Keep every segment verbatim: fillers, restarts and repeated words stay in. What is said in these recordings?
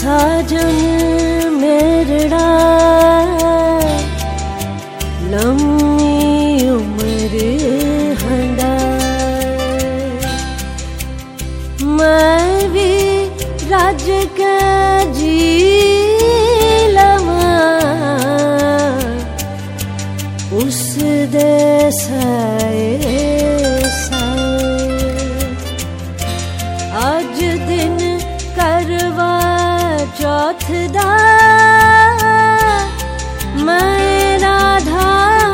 साजन मेरड़ा लम्मी उम्र हंडा मैं भी राज का जी लमा उस देसाए आज दिन करवा चौथ दा मैं राधा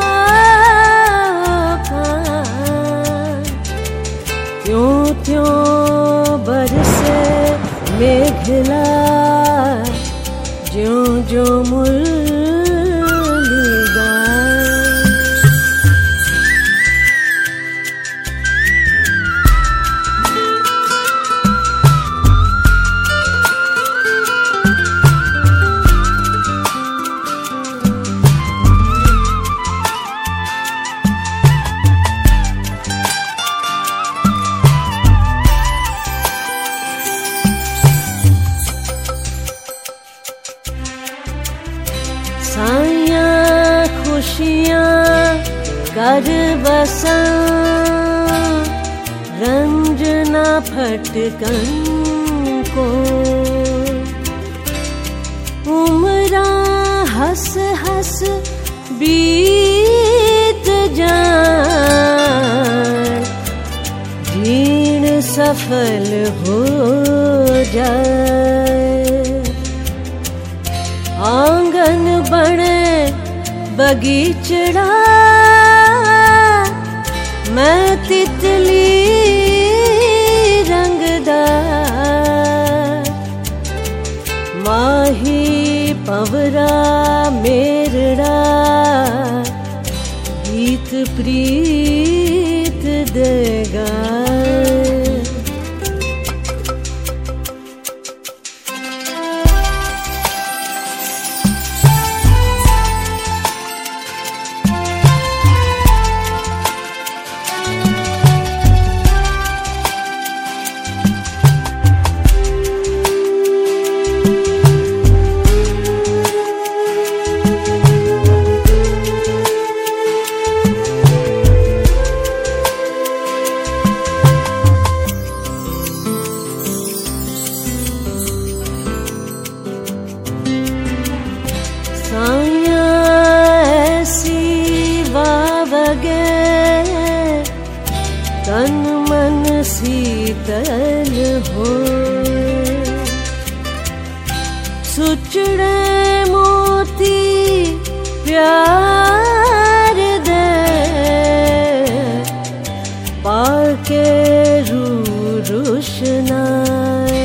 त्यों त्यों बरसे मेघला ज्यों ज्यों मुरली गाए। साइयां खुशियां कर बसा रंजना फटकन को उम्रा हंस हंस बीत जाए जीण सफल हो जाए। आंगन बने बगीचड़ा मैं तितली रंगदार माही पवरा मेरड़ा गीत प्रीत देगा। तन मन शीतल हो सुचड़े मोती प्यार दे पाके रू रुशनाए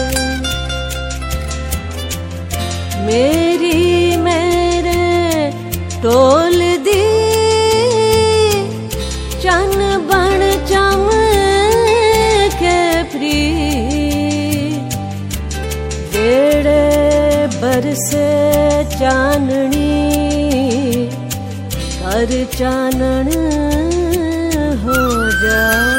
मेरी मेरे टोल दी चन बन चम के प्री बेड़े बरसे चाननी कर चानन हो जाए।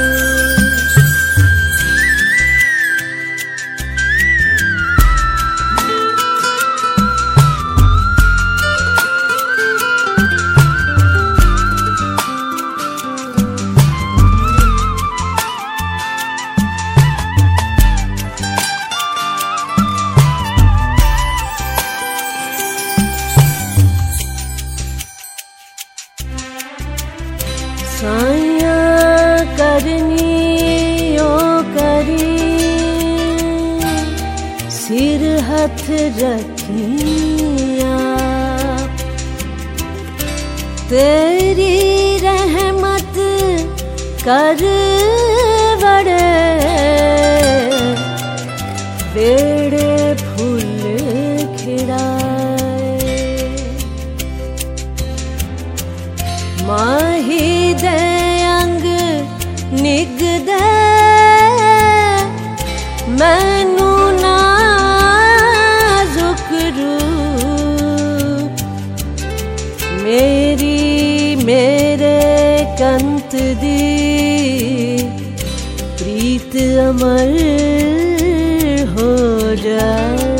साइयां करनी ओ करी सिर हथ रखिया तेरी रहमत कर बड़े बेड़े फूल खिड़ाए माही दे अंग निग दे मैनू नाजुक रूप मेरी मेरे कंत दी प्रीत अमर हो जाए।